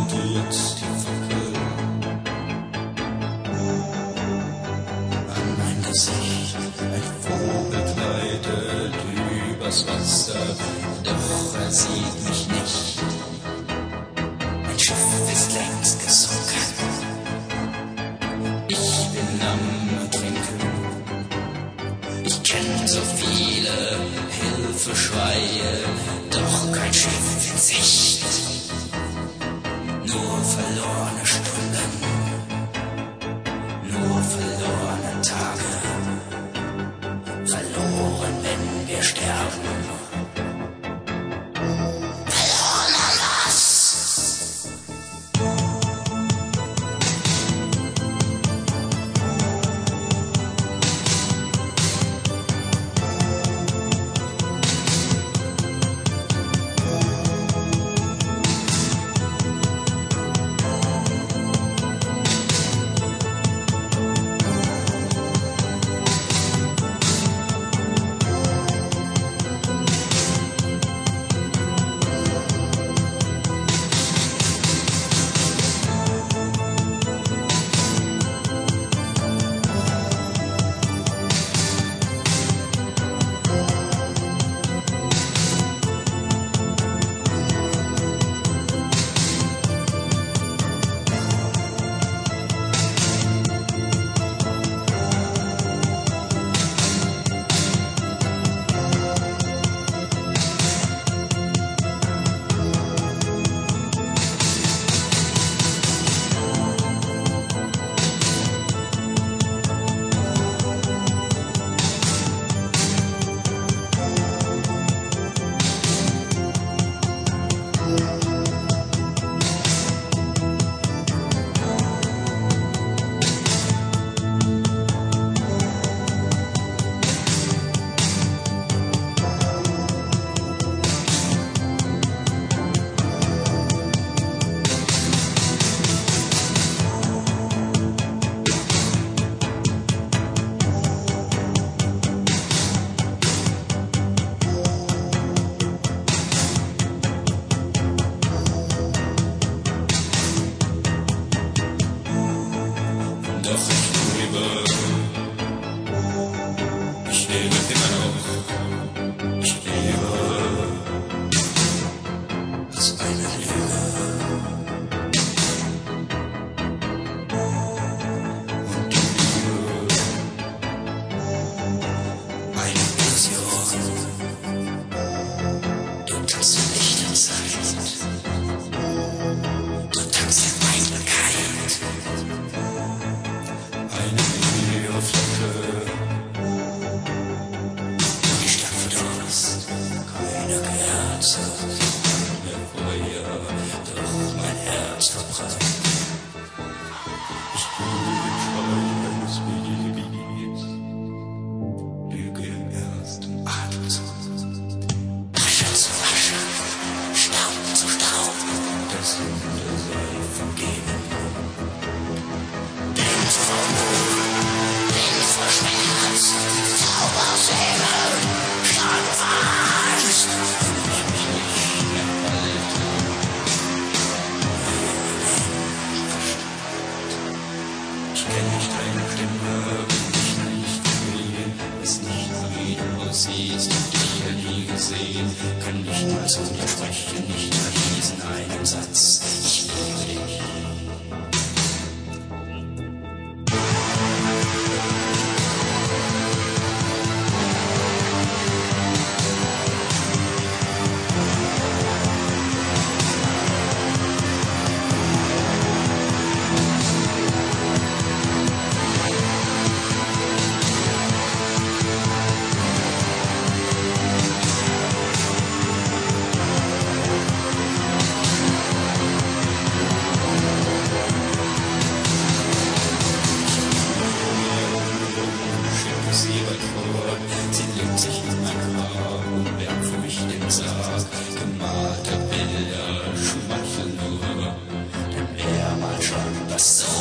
blutet die Fackel an mein Gesicht. Ein Vogel gleitet übers Wasser, doch er sieht mich nicht. Mein Schiff ist längst gesunken, ich bin am Trinken. Ich kenn so viele Hilfeschreie, doch kein Schiff in Sicht. Nur verlorene Stunden, nur verlorene Tage, verloren, wenn wir sterben. Verlorener Lass. Doch ich lebe immer noch, ich lebe aus einer Lüge. Und die Liebe, eine Illusion, du tanzt in Licht und Zeit, du tanzt in Einsamkeit. Eine Bioflocke, die Stadt verdurst, keine Kerze, mehr Feuer, doch mein Herz verbrannt. Ich fühle den Schrei eines Babys, Lüge im ersten Atemzug. Asche zu Asche, Staub zu Staub, das Sünde sei vergeben. Schmerz, Zaubersäge, Schandangst. Ich kenn nicht deine Stimme, ich nicht verliehen, es nicht wie du aussiehst und dich ja nie gesehen, kann nicht mal zu dir sprechen, nicht mal diesen einen Satz, ich liebe dich. Sie legt sich in mein Haar und wärmt für mich den Sarg. Gemalte Bilder schmeicheln nur, denn wer mal schon was so